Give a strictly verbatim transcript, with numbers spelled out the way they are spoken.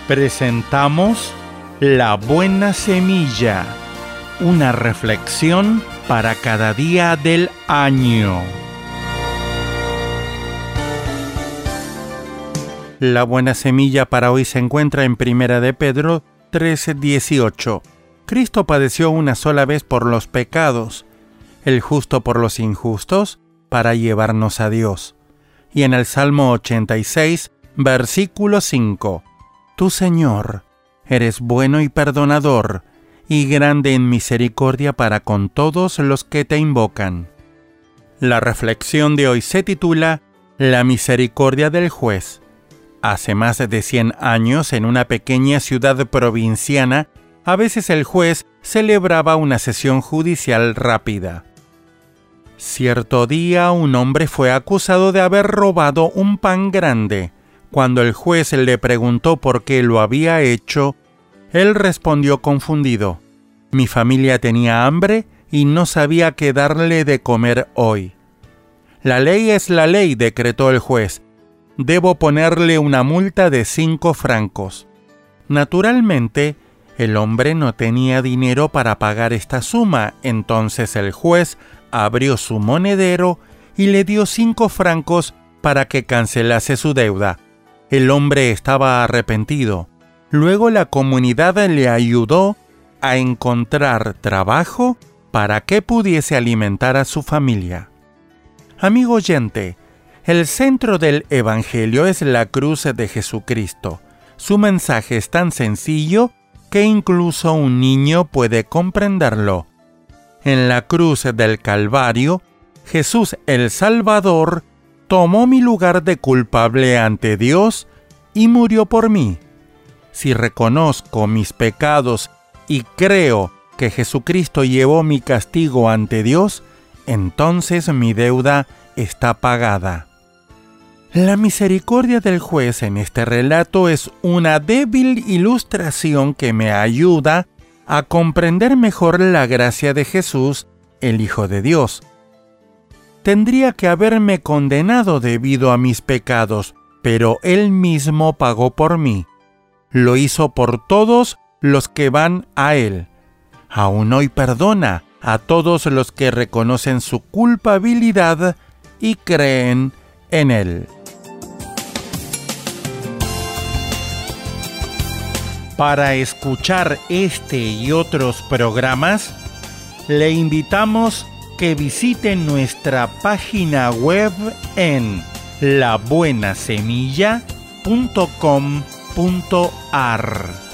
Presentamos La Buena Semilla, una reflexión para cada día del año. La buena semilla para hoy se encuentra en Primera de Pedro tres dieciocho. Cristo padeció una sola vez por los pecados, el justo por los injustos, para llevarnos a Dios. Y en el Salmo ochenta y seis, versículo cinco. Tú, Señor, eres bueno y perdonador, y grande en misericordia para con todos los que te invocan. La reflexión de hoy se titula La misericordia del juez. Hace más de cien años, en una pequeña ciudad provinciana, a veces el juez celebraba una sesión judicial rápida. Cierto día, un hombre fue acusado de haber robado un pan grande. Cuando el juez le preguntó por qué lo había hecho, él respondió confundido: mi familia tenía hambre y no sabía qué darle de comer hoy. La ley es la ley, decretó el juez. Debo ponerle una multa de cinco francos. Naturalmente, el hombre no tenía dinero para pagar esta suma, entonces el juez abrió su monedero y le dio cinco francos para que cancelase su deuda. El hombre estaba arrepentido. Luego la comunidad le ayudó a encontrar trabajo para que pudiese alimentar a su familia. Amigo oyente, el centro del Evangelio es la cruz de Jesucristo. Su mensaje es tan sencillo que incluso un niño puede comprenderlo. En la cruz del Calvario, Jesús el Salvador tomó mi lugar de culpable ante Dios y murió por mí. Si reconozco mis pecados y creo que Jesucristo llevó mi castigo ante Dios, entonces mi deuda está pagada. La misericordia del juez en este relato es una débil ilustración que me ayuda a comprender mejor la gracia de Jesús, el Hijo de Dios. Tendría que haberme condenado debido a mis pecados, pero Él mismo pagó por mí. Lo hizo por todos los que van a Él. Aún hoy perdona a todos los que reconocen su culpabilidad y creen en Él. Para escuchar este y otros programas, le invitamos que visite nuestra página web en la buena semilla punto com punto a r.